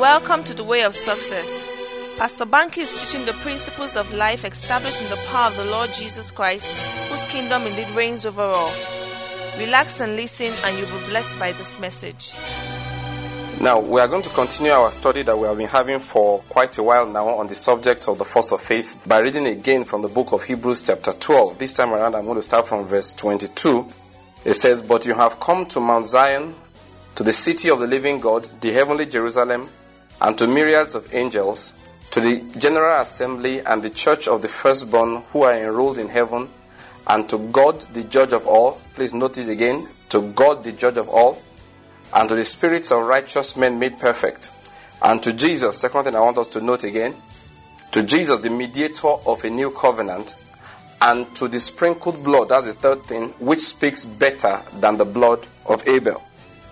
Welcome to the Way of Success. Pastor Banky is teaching the principles of life established in the power of the Lord Jesus Christ, whose kingdom indeed reigns over all. Relax and listen, and you'll be blessed by this message. Now, we are going to continue our study that we have been having for quite a while now on the subject of the force of faith by reading again from the book of Hebrews chapter 12. This time around, I'm going to start from verse 22. It says, "But you have come to Mount Zion, to the city of the living God, the heavenly Jerusalem, and to myriads of angels, to the general assembly and the church of the firstborn who are enrolled in heaven, and to God the judge of all." Please note it again. "To God the judge of all, and to the spirits of righteous men made perfect, and to Jesus," second thing I want us to note again, "to Jesus, the mediator of a new covenant, and to the sprinkled blood," that's the third thing, "which speaks better than the blood of Abel."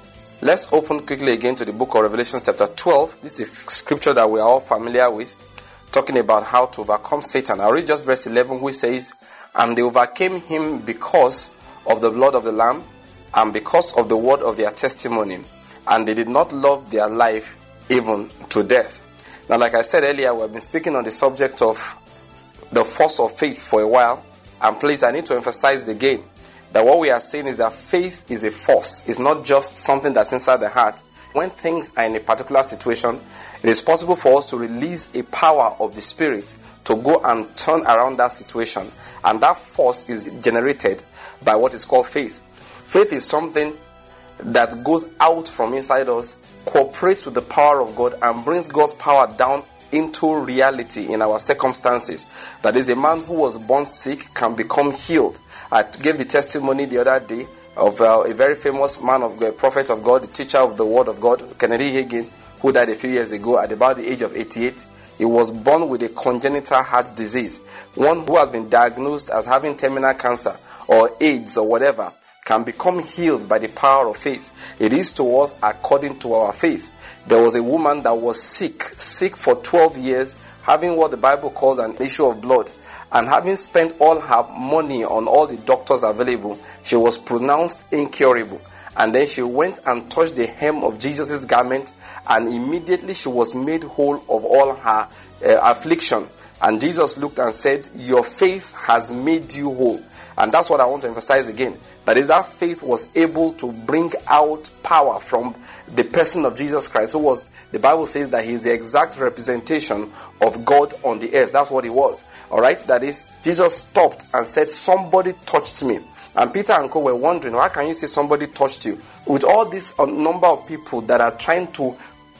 Let's open quickly again to the book of Revelation chapter 12. This is a scripture that we are all familiar with, talking about how to overcome Satan. I'll read just verse 11, which says, "And they overcame him because of the blood of the Lamb, and because of the word of their testimony, and they did not love their life even to death." Now, like I said earlier, we've been speaking on the subject of the force of faith for a while, and please, I need to emphasize it again, that what we are saying is that faith is a force. It's not just something that's inside the heart. When things are in a particular situation, it is possible for us to release a power of the Spirit to go and turn around that situation, and that force is generated by what is called faith. Faith is something that goes out from inside us, cooperates with the power of God, and brings God's power down into reality in our circumstances. That is, a man who was born sick can become healed. I gave the testimony the other day of a very famous man of the prophet of God, the teacher of the word of God, Kennedy Hagin, who died a few years ago at about the age of 88. He was born with a congenital heart disease. One who has been diagnosed as having terminal cancer or AIDS or whatever can become healed by the power of faith. It is to us according to our faith. There was a woman that was sick for 12 years, having what the Bible calls an issue of blood. And having spent all her money on all the doctors available, she was pronounced incurable. And then she went and touched the hem of Jesus' garment, and immediately she was made whole of all her affliction. And Jesus looked and said, "Your faith has made you whole." And that's what I want to emphasize again. That is, that faith was able to bring out power from the person of Jesus Christ, who was, the Bible says that he is the exact representation of God on the earth. That's what he was. Alright, that is, Jesus stopped and said, "Somebody touched me." And Peter and co were wondering, how can you say somebody touched you? With all this number of people that are trying to,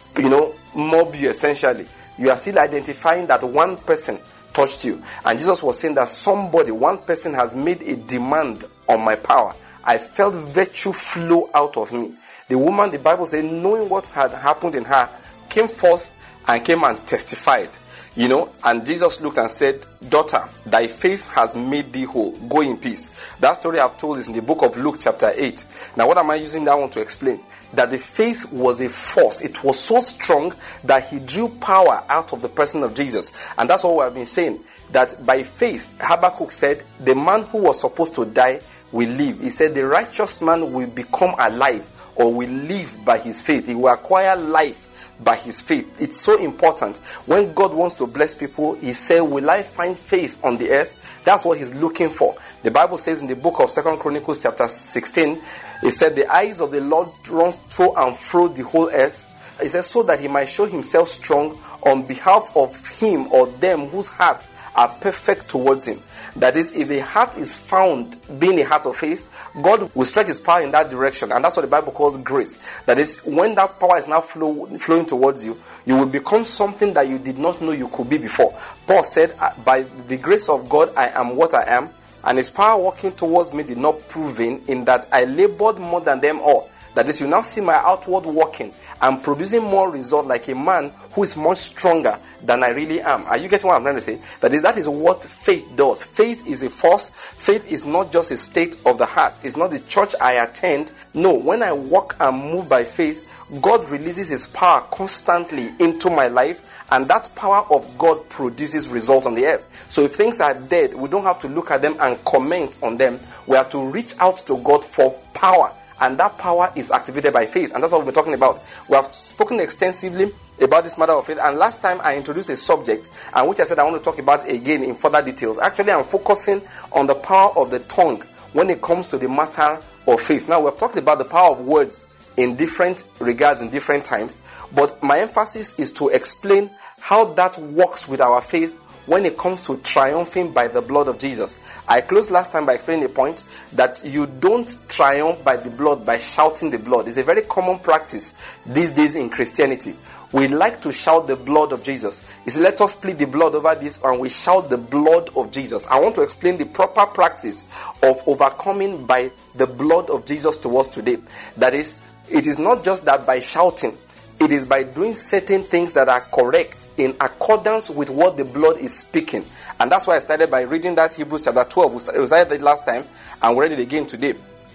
mob you essentially, you are still identifying that one person touched you. And Jesus was saying that one person has made a demand on my power. I felt virtue flow out of me. The woman, the Bible says, knowing what had happened in her, came forth and came and testified. And Jesus looked and said, "Daughter, thy faith has made thee whole. Go in peace." That story I've told is in the book of Luke chapter 8. Now, what am I using that one to explain? That the faith was a force. It was so strong that he drew power out of the person of Jesus. And that's what we have been saying. That by faith, Habakkuk said, the man who was supposed to die will live. He said the righteous man will become alive, or will live by his faith. He will acquire life by his faith. It's so important. When God wants to bless people, he said, "Will I find faith on the earth?" That's what he's looking for. The Bible says in the book of 2 Chronicles chapter 16, it said, "The eyes of the Lord run through and through the whole earth." It says, "So that he might show himself strong on behalf of him or them whose hearts are perfect towards him." That is, if a heart is found being a heart of faith, God will stretch his power in that direction. And that's what the Bible calls grace. That is, when that power is now flowing towards you, you will become something that you did not know you could be before. Paul said, "By the grace of God, I am what I am, and his power working towards me did not prove in that I labored more than them all." That is, you now see my outward working and producing more result like a man who is much stronger than I really am. Are you getting what I'm trying to say? That is what faith does. Faith is a force. Faith is not just a state of the heart. It's not the church I attend. No, when I walk and move by faith, God releases his power constantly into my life, and that power of God produces results on the earth. So if things are dead, we don't have to look at them and comment on them. We have to reach out to God for power and that power is activated by faith. And that's what we're talking about. We have spoken extensively about this matter of faith, and last time I introduced a subject, and which I said I want to talk about again in further details. Actually, I'm focusing on the power of the tongue when it comes to the matter of faith. Now, we've talked about the power of words in different regards in different times, but my emphasis is to explain how that works with our faith when it comes to triumphing by the blood of Jesus. I closed last time by explaining the point that you don't triumph by the blood by shouting the blood. It's a very common practice these days in Christianity. We like to shout the blood of Jesus. It's let us plead the blood over this, and we shout the blood of Jesus. I want to explain the proper practice of overcoming by the blood of Jesus to us today. That is, it is not just that by shouting. It is by doing certain things that are correct in accordance with what the blood is speaking. And that's why I started by reading that Hebrews chapter 12. We started it last time and we read it again today.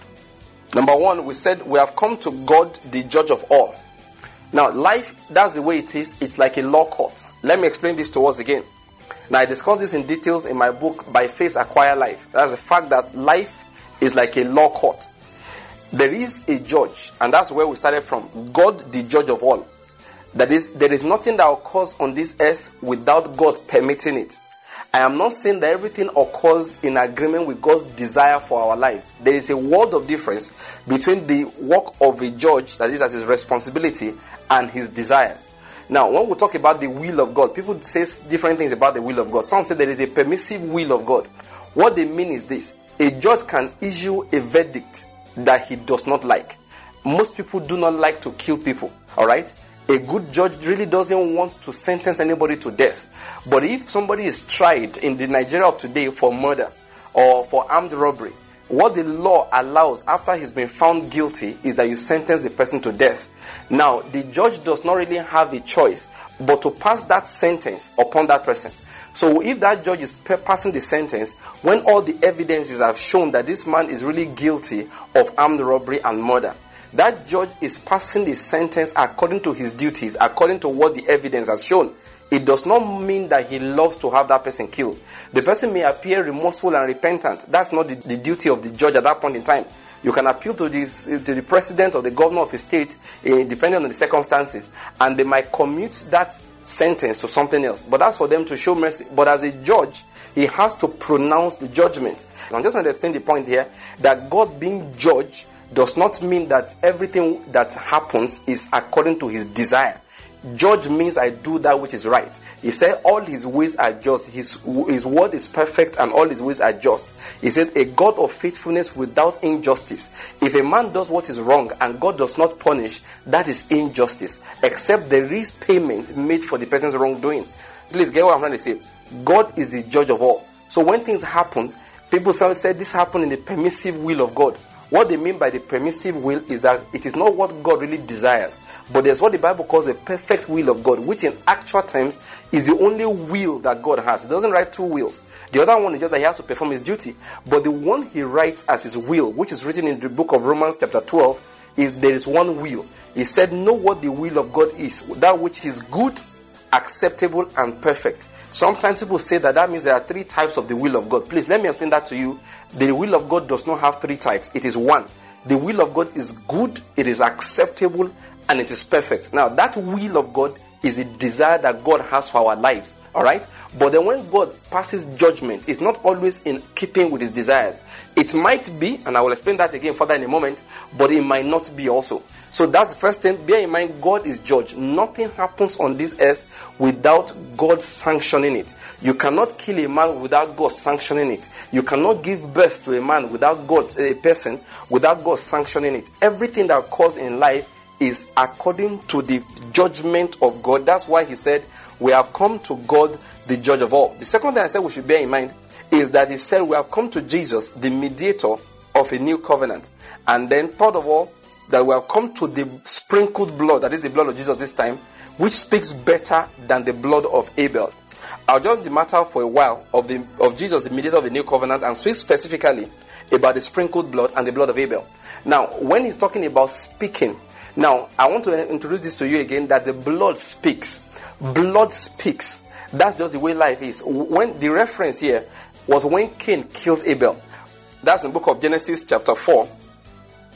Number one, we said we have come to God, the judge of all. Now, life, that's the way it is. It's like a law court. Let me explain this to us again. Now, I discussed this in details in my book, By Faith Acquire Life. That's the fact that life is like a law court. There is a judge, and that's where we started from. God, the judge of all. That is, there is nothing that occurs on this earth without God permitting it. I am not saying that everything occurs in agreement with God's desire for our lives. There is a world of difference between the work of a judge, that is as his responsibility, and his desires. Now, when we talk about the will of God, people say different things about the will of God. Some say there is a permissive will of God. What they mean is this: a judge can issue a verdict that he does not like. Most people do not like to kill people, all right? A good judge really doesn't want to sentence anybody to death. But if somebody is tried in the Nigeria of today for murder or for armed robbery, what the law allows after he's been found guilty is that you sentence the person to death. Now, the judge does not really have a choice but to pass that sentence upon that person. So if that judge is passing the sentence, when all the evidences have shown that this man is really guilty of armed robbery and murder, that judge is passing the sentence according to his duties, according to what the evidence has shown. It does not mean that he loves to have that person killed. The person may appear remorseful and repentant. That's not the duty of the judge at that point in time. You can appeal to the president or the governor of a state, depending on the circumstances, and they might commute that sentence to something else. But that's for them to show mercy. But as a judge, he has to pronounce the judgment. I'm just going to explain the point here, that God being judge does not mean that everything that happens is according to his desire. Judge means I do that which is right. He said all his ways are just. His word is perfect and all his ways are just. He said a God of faithfulness without injustice. If a man does what is wrong and God does not punish, that is injustice. Except there is payment made for the person's wrongdoing. Please get what I'm trying to say. God is the judge of all. So when things happen, people say this happened in the permissive will of God. What they mean by the permissive will is that it is not what God really desires, but there's what the Bible calls a perfect will of God, which in actual terms is the only will that God has. He doesn't write two wills. The other one is just that he has to perform his duty. But the one he writes as his will, which is written in the book of Romans chapter 12, is there is one will. He said, know what the will of God is, that which is good, acceptable, and perfect. Sometimes people say that means there are three types of the will of God. Please, let me explain that to you. The will of God does not have three types. It is one. The will of God is good, it is acceptable, and it is perfect. Now, that will of God is a desire that God has for our lives. Alright? But then when God passes judgment, it's not always in keeping with his desires. It might be, and I will explain that again further in a moment, but it might not be also. So that's the first thing. Bear in mind, God is judge. Nothing happens on this earth without God sanctioning it. You cannot kill a man without God sanctioning it. You cannot give birth to a man without a person without God sanctioning it. Everything that occurs in life is according to the judgment of God. That's why he said, we have come to God, the judge of all. The second thing I said we should bear in mind is that he said we have come to Jesus, the mediator of a new covenant. And then third of all, that we have come to the sprinkled blood, that is the blood of Jesus this time, which speaks better than the blood of Abel. I'll jump the matter for a while of Jesus, the mediator of the new covenant, and speak specifically about the sprinkled blood and the blood of Abel. Now, when he's talking about speaking, now I want to introduce this to you again, that the blood speaks. Blood speaks. That's just the way life is. When the reference here was when Cain killed Abel. That's in the book of Genesis chapter 4.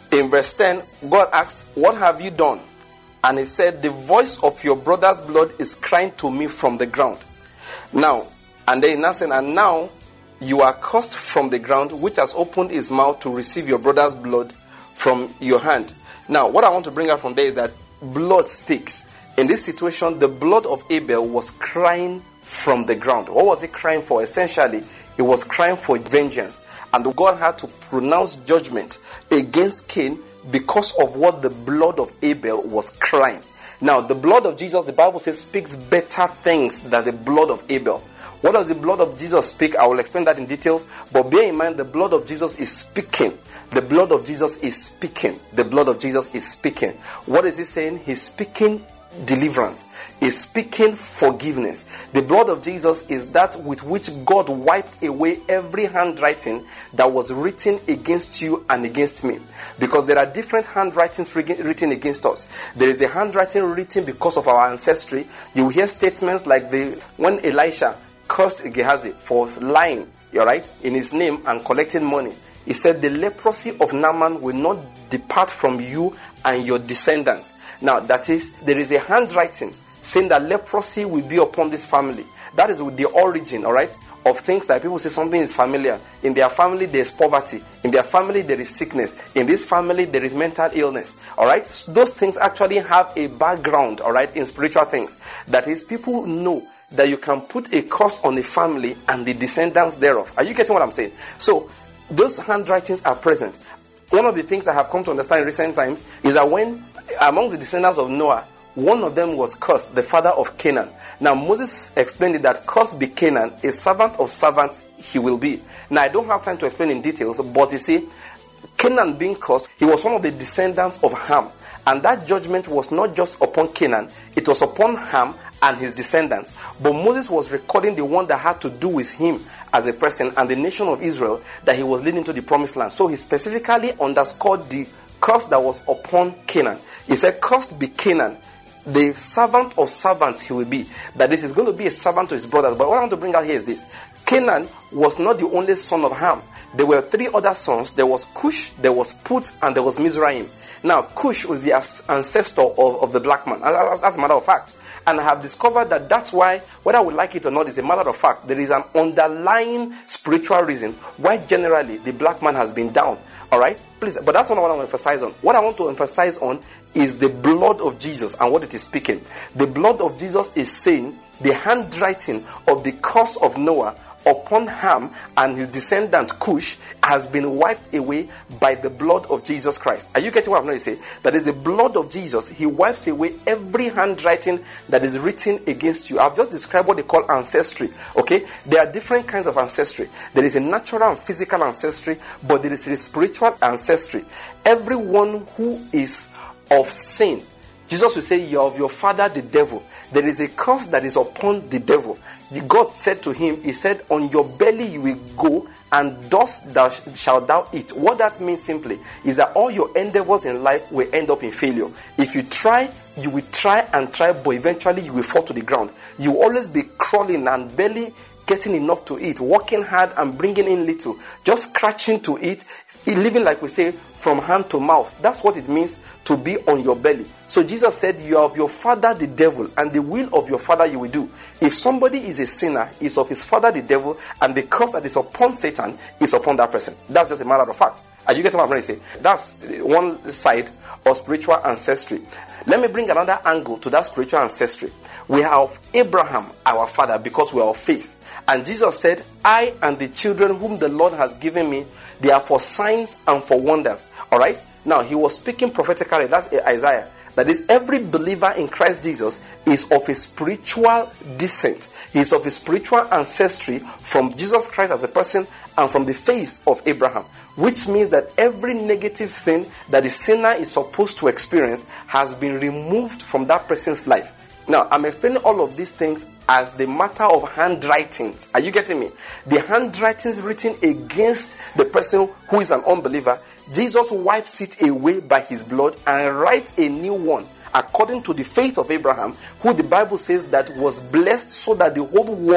In verse 10, God asked, "What have you done?" And he said, "The voice of your brother's blood is crying to me from the ground." Now, and then he now said, "And now you are cursed from the ground, which has opened his mouth to receive your brother's blood from your hand." Now, what I want to bring out from there is that blood speaks. In this situation, the blood of Abel was crying from the ground. What was it crying for? Essentially, it was crying for vengeance. And God had to pronounce judgment against Cain because of what the blood of Abel was crying. Now, the blood of Jesus, the Bible says, speaks better things than the blood of Abel. What does the blood of Jesus speak? I will explain that in details. But bear in mind, the blood of Jesus is speaking. The blood of Jesus is speaking. The blood of Jesus is speaking. What is he saying? He's speaking deliverance. He's speaking forgiveness. The blood of Jesus is that with which God wiped away every handwriting that was written against you and against me. Because there are different handwritings written against us. There is the handwriting written because of our ancestry. You will hear statements like when Elisha cursed Gehazi for lying, in his name and collecting money. He said, "The leprosy of Naaman will not depart from you and your descendants." Now, that is, there is a handwriting saying that leprosy will be upon this family. That is the origin, of things that people say something is familiar. In their family, there is poverty. In their family, there is sickness. In this family, there is mental illness. Those things actually have a background, in spiritual things. That is, people know that you can put a curse on a family and the descendants thereof. Are you getting what I'm saying? So, those handwritings are present. One of the things I have come to understand in recent times is that when, amongst the descendants of Noah, one of them was cursed, the father of Canaan. Now, Moses explained it that cursed be Canaan, a servant of servants he will be. Now, I don't have time to explain in details, but you see, Canaan being cursed, he was one of the descendants of Ham. And that judgment was not just upon Canaan, it was upon Ham and his descendants. But Moses was recording the one that had to do with him as a person and the nation of Israel that he was leading to the promised land. So he specifically underscored the curse that was upon Canaan. He said, "Cursed be Canaan, the servant of servants he will be." That this is going to be a servant to his brothers. But what I want to bring out here is this. Canaan was not the only son of Ham. There were three other sons. There was Cush, there was Put, and there was Mizraim. Now, Cush was the ancestor of the black man. That's a matter of fact. And I have discovered that that's why, whether I would like it or not, is a matter of fact. There is an underlying spiritual reason why generally the black man has been down. Please, but that's what I want to emphasize on. What I want to emphasize on is the blood of Jesus and what it is speaking. The blood of Jesus is saying the handwriting of the curse of Noah upon Ham and his descendant Cush has been wiped away by the blood of Jesus Christ. Are you getting what I'm trying to say? That is the blood of Jesus. He wipes away every handwriting that is written against you. I've just described what they call ancestry. There are different kinds of ancestry. There is a natural and physical ancestry, but there is a spiritual ancestry. Everyone who is of sin, Jesus will say, "You are of your father the devil." There is a curse that is upon the devil. God said to him, he said, "On your belly you will go, and dust shalt thou eat." What that means simply is that all your endeavors in life will end up in failure. If you try, you will try and try, but eventually you will fall to the ground. You will always be crawling and barely getting enough to eat, working hard and bringing in little, just scratching to eat, living like we say, from hand to mouth. That's what it means to be on your belly. So Jesus said, "You are of your father the devil, and the will of your father you will do." If somebody is a sinner, is of his father the devil, and the curse that is upon Satan is upon that person. That's just a matter of fact. Are you getting what I'm trying to say? That's one side of spiritual ancestry. Let me bring another angle to that spiritual ancestry. We have Abraham, our father, because we are of faith. And Jesus said, "I and the children whom the Lord has given me, they are for signs and for wonders." Now, he was speaking prophetically. That's Isaiah. That is, every believer in Christ Jesus is of a spiritual descent. He is of a spiritual ancestry from Jesus Christ as a person and from the faith of Abraham. Which means that every negative thing that the sinner is supposed to experience has been removed from that person's life. Now, I'm explaining all of these things as the matter of handwritings. Are you getting me? The handwritings written against the person who is an unbeliever, Jesus wipes it away by his blood and writes a new one according to the faith of Abraham, who the Bible says that was blessed so that the whole world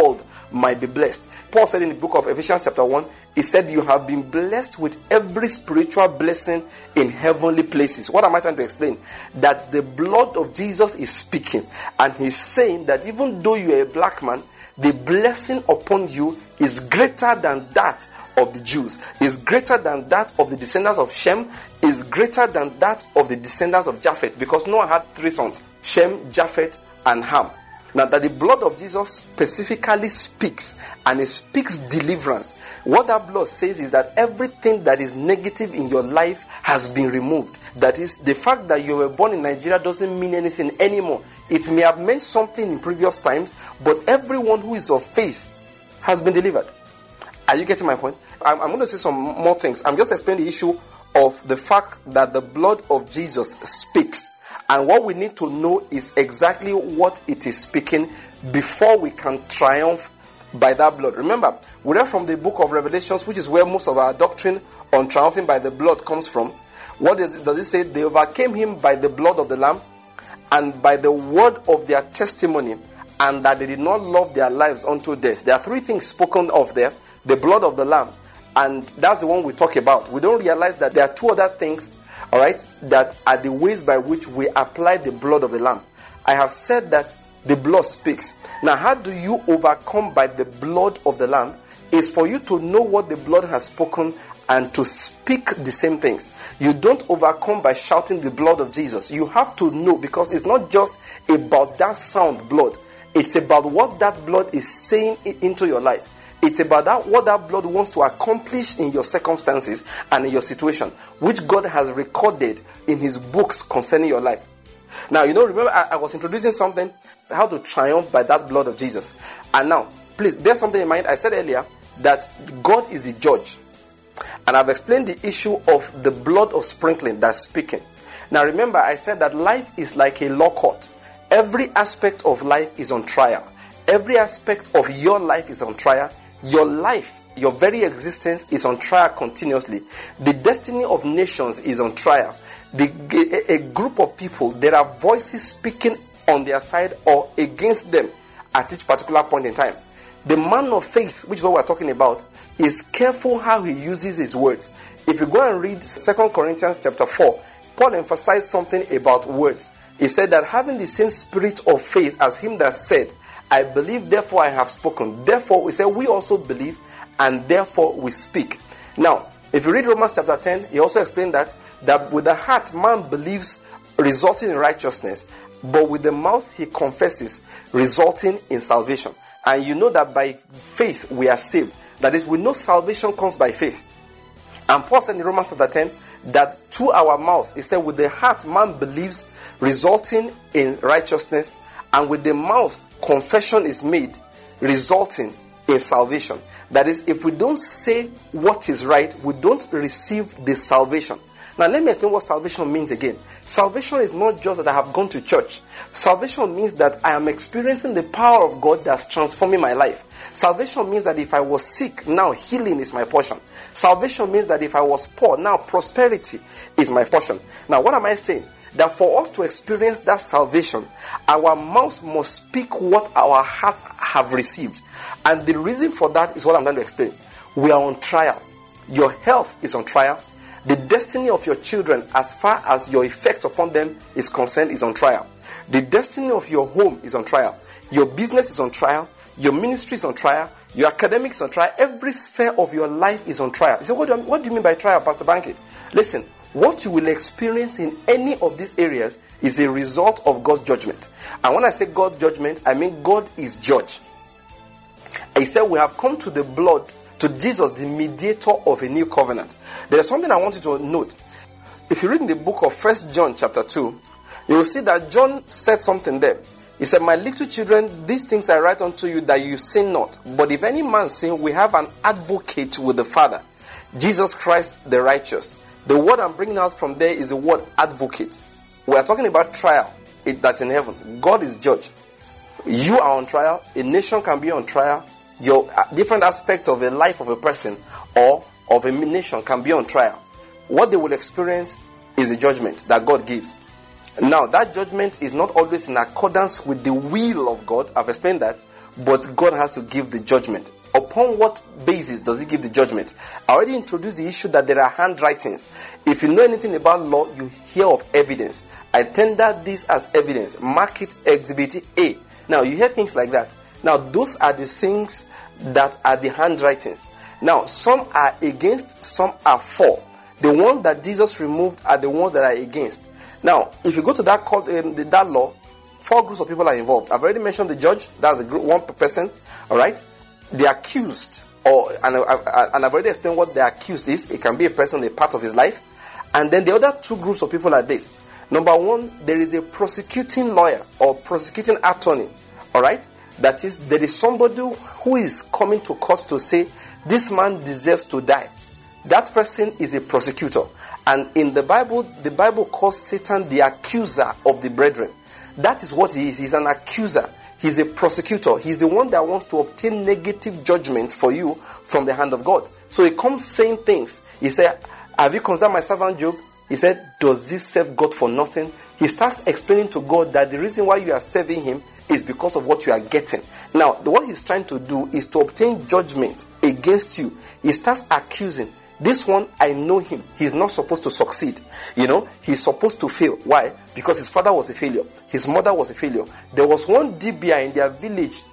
might be blessed. Paul said in the book of Ephesians chapter 1, he said, you have been blessed with every spiritual blessing in heavenly places. What am I trying to explain? That the blood of Jesus is speaking. And he's saying that even though you are a black man, the blessing upon you is greater than that of the Jews, is greater than that of the descendants of Shem, is greater than that of the descendants of Japheth. Because Noah had 3 sons, Shem, Japheth, and Ham. Now that the blood of Jesus specifically speaks, and it speaks deliverance. What that blood says is that everything that is negative in your life has been removed. That is, the fact that you were born in Nigeria doesn't mean anything anymore. It may have meant something in previous times, but everyone who is of faith has been delivered. Are you getting my point? I'm going to say some more things. I'm just explaining the issue of the fact that the blood of Jesus speaks. And what we need to know is exactly what it is speaking before we can triumph by that blood. Remember, we read from the book of Revelations, which is where most of our doctrine on triumphing by the blood comes from. What does it say? They overcame him by the blood of the Lamb and by the word of their testimony, and that they did not love their lives unto death. There are 3 things spoken of there. The blood of the Lamb, and that's the one we talk about. We don't realize that there are 2 other things, all right, that are the ways by which we apply the blood of the Lamb. I have said that the blood speaks. Now, how do you overcome by the blood of the Lamb? Is for you to know what the blood has spoken and to speak the same things. You don't overcome by shouting the blood of Jesus. You have to know, because it's not just about that sound blood. It's about what that blood is saying into your life. It's about what that blood wants to accomplish in your circumstances and in your situation, which God has recorded in his books concerning your life. Now, remember I was introducing something, how to triumph by that blood of Jesus. And now, please bear something in mind. I said earlier that God is the judge. And I've explained the issue of the blood of sprinkling that's speaking. Now, remember, I said that life is like a law court. Every aspect of life is on trial. Every aspect of your life is on trial. Your life, your very existence is on trial continuously. The destiny of nations is on trial. A group of people, there are voices speaking on their side or against them at each particular point in time. The man of faith, which is what we're talking about, is careful how he uses his words. If you go and read 2 Corinthians chapter 4, Paul emphasized something about words. He said that having the same spirit of faith as him that said, I believe, therefore I have spoken. Therefore, we say we also believe, and therefore we speak. Now, if you read Romans chapter 10, he also explained that with the heart man believes, resulting in righteousness, but with the mouth he confesses, resulting in salvation. And you know that by faith we are saved. That is, we know salvation comes by faith. And Paul said in Romans chapter 10 that to our mouth, he said, with the heart man believes, resulting in righteousness, and with the mouth confession is made, resulting in salvation. That is, if we don't say what is right, we don't receive the salvation. Now, let me explain what salvation means again. Salvation is not just that I have gone to church. Salvation means that I am experiencing the power of God that's transforming my life. Salvation means that if I was sick, now healing is my portion. Salvation means that if I was poor, now prosperity is my portion. Now, what am I saying? That for us to experience that salvation, our mouths must speak what our hearts have received. And the reason for that is what I'm going to explain. We are on trial. Your health is on trial. The destiny of your children, as far as your effect upon them is concerned, is on trial. The destiny of your home is on trial. Your business is on trial. Your ministry is on trial. Your academics is on trial. Every sphere of your life is on trial. You say, what do you mean by trial, Pastor Banky? Listen, what you will experience in any of these areas is a result of God's judgment. And when I say God's judgment, I mean God is judge. He said we have come to the blood, to Jesus, the mediator of a new covenant. There is something I want you to note. If you read in the book of 1 John chapter 2, you will see that John said something there. He said, my little children, these things I write unto you that you sin not. But if any man sin, we have an advocate with the Father, Jesus Christ the righteous. The word I'm bringing out from there is the word advocate. We are talking about trial that's in heaven. God is judge. You are on trial. A nation can be on trial. Your different aspects of the life of a person or of a nation can be on trial. What they will experience is a judgment that God gives. Now, that judgment is not always in accordance with the will of God. I've explained that. but God has to give the judgment. Upon what basis does he give the judgment? I already introduced the issue that there are handwritings. If you know anything about law, you hear of evidence. I tender this as evidence. Mark it Exhibit A. Now, you hear things like that. Now, those are the things that are the handwritings. Now, some are against, some are for. The ones that Jesus removed are the ones that are against. Now, if you go to that court, that law, 4 groups of people are involved. I've already mentioned the judge. That's a group, one person. All right. The accused, and I've already explained what the accused is. It can be a person, a part of his life. And then the other 2 groups of people are this. Number 1, there is a prosecuting lawyer or prosecuting attorney. All right. That is, there is somebody who is coming to court to say, this man deserves to die. That person is a prosecutor. And in the Bible calls Satan the accuser of the brethren. That is what he is. He's an accuser. He's a prosecutor. He's the one that wants to obtain negative judgment for you from the hand of God. So he comes saying things. He said, have you considered my servant Job? He said, does this serve God for nothing? He starts explaining to God that the reason why you are serving him is because of what you are getting. Now, what he's trying to do is to obtain judgment against you. He starts accusing. This one, I know him. He's not supposed to succeed. He's supposed to fail. Why? Because his father was a failure. His mother was a failure. There was one Dibia in their village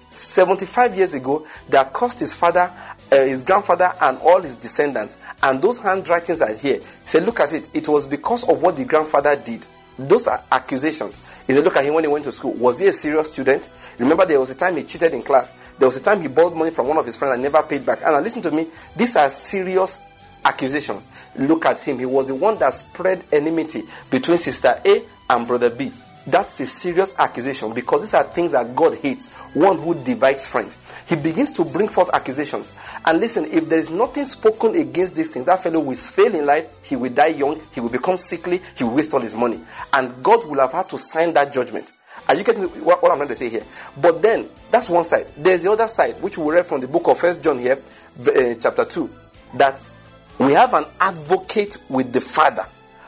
75 years ago that cursed his father, his grandfather, and all his descendants. And those handwritings are here. He said, look at it. It was because of what the grandfather did. Those are accusations. He said, look at him when he went to school. Was he a serious student? Remember, there was a time he cheated in class. There was a time he borrowed money from one of his friends and never paid back. And now listen to me. These are serious accusations. Look at him. He was the one that spread enmity between Sister A and Brother B. That's a serious accusation because these are things that God hates. One who divides friends. He begins to bring forth accusations. And listen, if there is nothing spoken against these things, that fellow will fail in life. He will die young. He will become sickly. He will waste all his money. And God will have had to sign that judgment. Are you getting what I'm trying to say here? But then, that's one side. There's the other side, which we read from the book of 1 John here, chapter 2, that we have an advocate with the Father.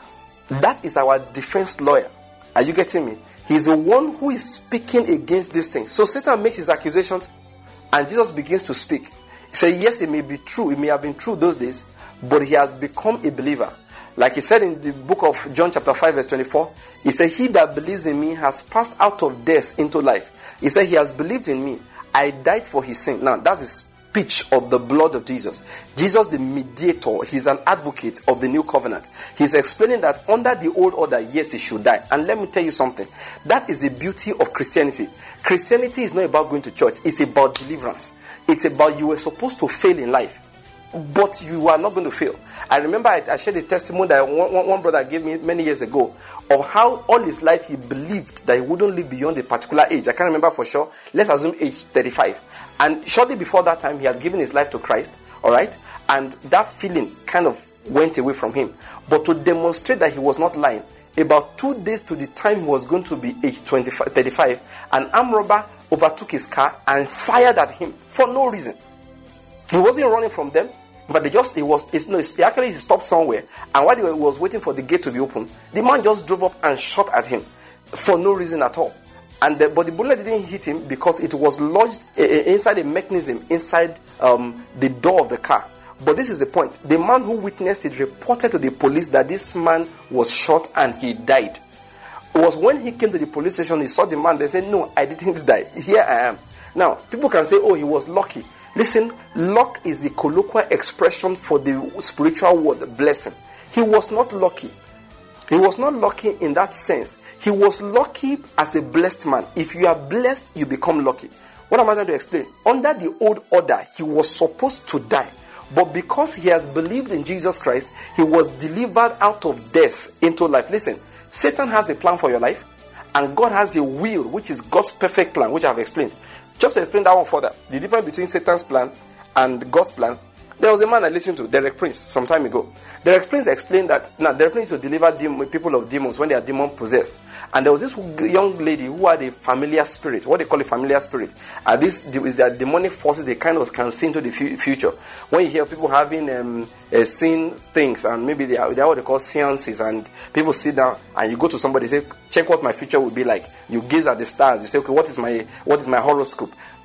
That is our defense lawyer. Are you getting me? He's the one who is speaking against these things. So Satan makes his accusations and Jesus begins to speak. He said, yes, it may be true. It may have been true those days, but he has become a believer. Like he said in the book of John chapter 5 verse 24, he said, he that believes in me has passed out of death into life. He said, he has believed in me. I died for his sin. Now, that's his speech of the blood of Jesus. Jesus, the mediator, he's an advocate of the new covenant. He's explaining that under the old order, yes, he should die. And let me tell you something. That is the beauty of Christianity. Christianity is not about going to church. It's about deliverance. It's about you were supposed to fail in life, but you are not going to fail. I remember I shared a testimony that one brother gave me many years ago of how all his life he believed that he wouldn't live beyond a particular age. I can't remember for sure. Let's assume age 35. And shortly before that time, he had given his life to Christ. All right? And that feeling kind of went away from him. But to demonstrate that he was not lying, about 2 days to the time he was going to be age 35, an armed robber overtook his car and fired at him for no reason. He wasn't running from them, but he actually stopped somewhere. And while he was waiting for the gate to be opened, the man just drove up and shot at him for no reason at all. But the bullet didn't hit him because it was lodged inside a mechanism inside the door of the car. But this is the point. The man who witnessed it reported to the police that this man was shot and he died. It was when he came to the police station, he saw the man, they said, no, I didn't die. Here I am. Now, people can say, oh, he was lucky. Listen, luck is the colloquial expression for the spiritual word blessing. He was not lucky. He was not lucky in that sense. He was lucky as a blessed man. If you are blessed, you become lucky. What am I trying to explain? Under the old order, he was supposed to die. But because he has believed in Jesus Christ, he was delivered out of death into life. Listen, Satan has a plan for your life, and God has a will, which is God's perfect plan, which I have explained. Just to explain that one further, the difference between Satan's plan and God's plan. There was a man I listened to, Derek Prince, some time ago. Derek Prince explained that Derek Prince used to deliver people of demons when they are demon possessed. And there was this young lady who had a familiar spirit, what they call a familiar spirit. This is their demonic forces they kind of can see into the future. When you hear people having seen things, and maybe they are what they call seances, and people sit down and you go to somebody and say, check what my future will be like. You gaze at the stars, you say, okay, what is my horoscope?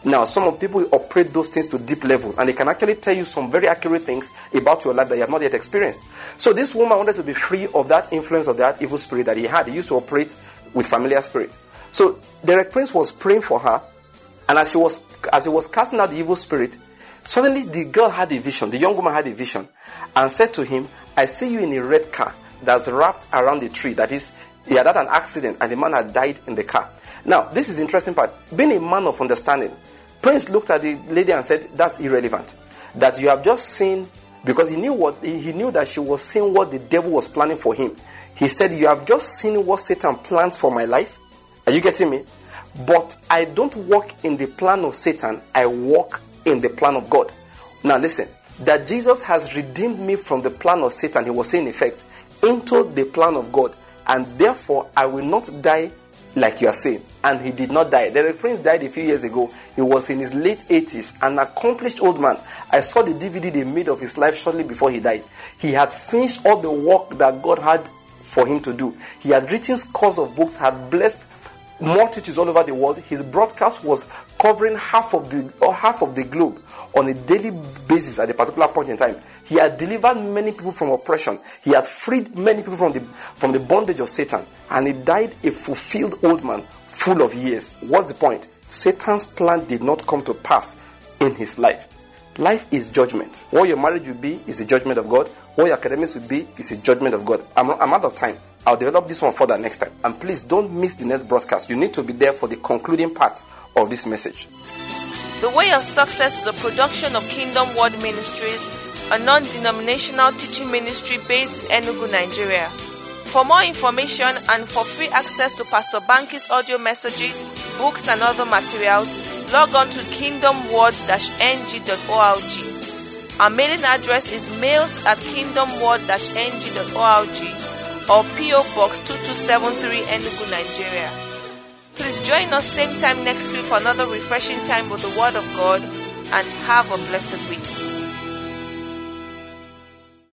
Now, some of people operate those things to deep levels, and they can actually tell you some very accurate things about your life that you have not yet experienced. So this woman wanted to be free of that influence of that evil spirit that he had. He used to operate with familiar spirits. So Derek Prince was praying for her, and as he was casting out the evil spirit, suddenly the girl had a vision, the young woman had a vision, and said to him, I see you in a red car that's wrapped around a tree. That is, he had had an accident and the man had died in the car. Now, this is the interesting part. Being a man of understanding, Prince looked at the lady and said, that's irrelevant. That you have just seen, because he knew that she was seeing what the devil was planning for him. He said, you have just seen what Satan plans for my life. Are you getting me? But I don't walk in the plan of Satan. I walk in the plan of God. Now listen, that Jesus has redeemed me from the plan of Satan, he was saying in effect, into the plan of God. And therefore, I will not die like you are saying. And he did not die. Derek Prince died a few years ago. He was in his late 80s, an accomplished old man. I saw the DVD they made of his life shortly before he died. He had finished all the work that God had for him to do. He had written scores of books, had blessed multitudes all over the world. His broadcast was covering half of the globe on a daily basis at a particular point in time. He had delivered many people from oppression. He had freed many people from the bondage of Satan. And he died a fulfilled old man, full of years. What's the point? Satan's plan did not come to pass in his life. Life is judgment. What your marriage will be is a judgment of God. What your academics will be is a judgment of God. I'm out of time. I'll develop this one further next time. And please don't miss the next broadcast. You need to be there for the concluding part of this message. The Way of Success is a production of Kingdom Word Ministries, a non-denominational teaching ministry based in Enugu, Nigeria. For more information and for free access to Pastor Banky's audio messages, books and other materials, log on to kingdomword-ng.org. Our mailing address is mails@kingdomword-ng.org or PO Box 2273 Enugu, Nigeria. Please join us same time next week for another refreshing time with the Word of God, and have a blessed week.